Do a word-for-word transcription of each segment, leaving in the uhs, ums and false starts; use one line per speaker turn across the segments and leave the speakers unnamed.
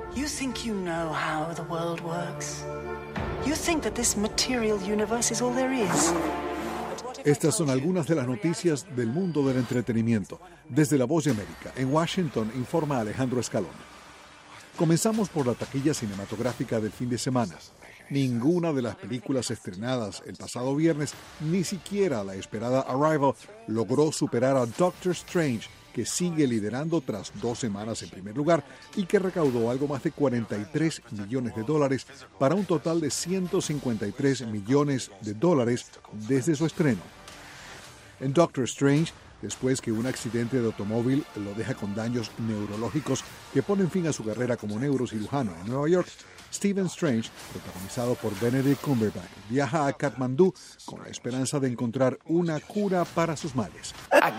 You think you know how the world works? You think that this material universe is all there is?
Estas son algunas de las noticias del mundo del entretenimiento. Desde La Voz de América, en Washington, informa Alejandro Escalona. Comenzamos por la taquilla cinematográfica del fin de semana. Ninguna de las películas estrenadas el pasado viernes, ni siquiera la esperada Arrival, logró superar a Doctor Strange, que sigue liderando tras dos semanas en primer lugar y que recaudó algo más de cuarenta y tres millones de dólares para un total de ciento cincuenta y tres millones de dólares desde su estreno. En Doctor Strange, después que un accidente de automóvil lo deja con daños neurológicos que ponen fin a su carrera como neurocirujano en Nueva York, Stephen Strange, protagonizado por Benedict Cumberbatch, viaja a Katmandú con la esperanza de encontrar una cura para sus males.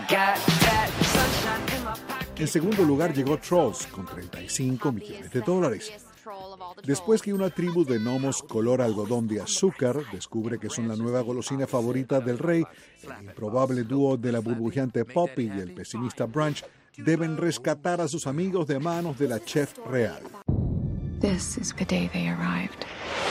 En segundo lugar llegó Trolls con treinta y cinco millones de dólares. Después que una tribu de gnomos color algodón de azúcar descubre que son la nueva golosina favorita del rey, el improbable dúo de la burbujeante Poppy y el pesimista Brunch deben rescatar a sus amigos de manos de la chef real.
This is the day they arrived.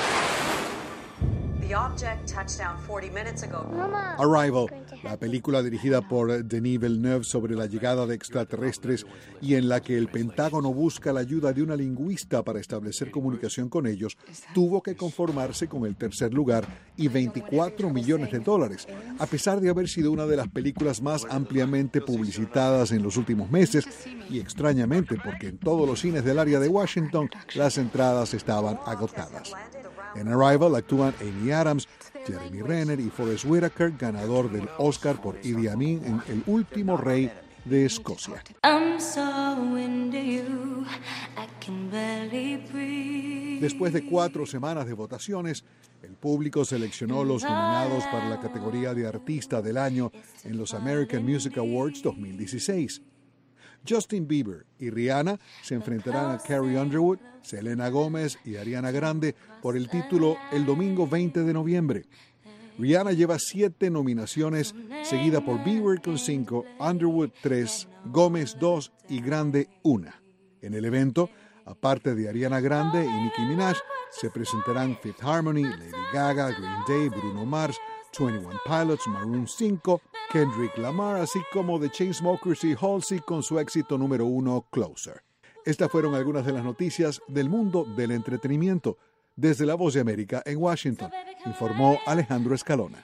The object touched down forty minutes ago.
Arrival, la película dirigida por Denis Villeneuve sobre la llegada de extraterrestres y en la que el Pentágono busca la ayuda de una lingüista para establecer comunicación con ellos, tuvo que conformarse con el tercer lugar y veinticuatro millones de dólares, a pesar de haber sido una de las películas más ampliamente publicitadas en los últimos meses y extrañamente porque en todos los cines del área de Washington las entradas estaban agotadas. En Arrival actúan Amy Adams, Jeremy Renner y Forest Whitaker, ganador del Oscar por Idi Amin en El último rey de Escocia. Después de cuatro semanas de votaciones, el público seleccionó los nominados para la categoría de Artista del Año en los American Music Awards dos mil dieciséis. Justin Bieber y Rihanna se enfrentarán a Carrie Underwood, Selena Gómez y Ariana Grande por el título el domingo veinte de noviembre. Rihanna lleva siete nominaciones, seguida por Bieber con cinco, Underwood tres, Gómez dos y Grande una. En el evento, aparte de Ariana Grande y Nicki Minaj, se presentarán Fifth Harmony, Lady Gaga, Green Day, Bruno Mars, veintiuno Pilots, Maroon cinco, Kendrick Lamar, así como The Chainsmokers y Halsey con su éxito número uno, Closer. Estas fueron algunas de las noticias del mundo del entretenimiento. Desde La Voz de América en Washington, informó Alejandro Escalona.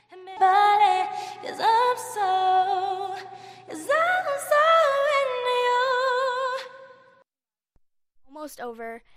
Almost over.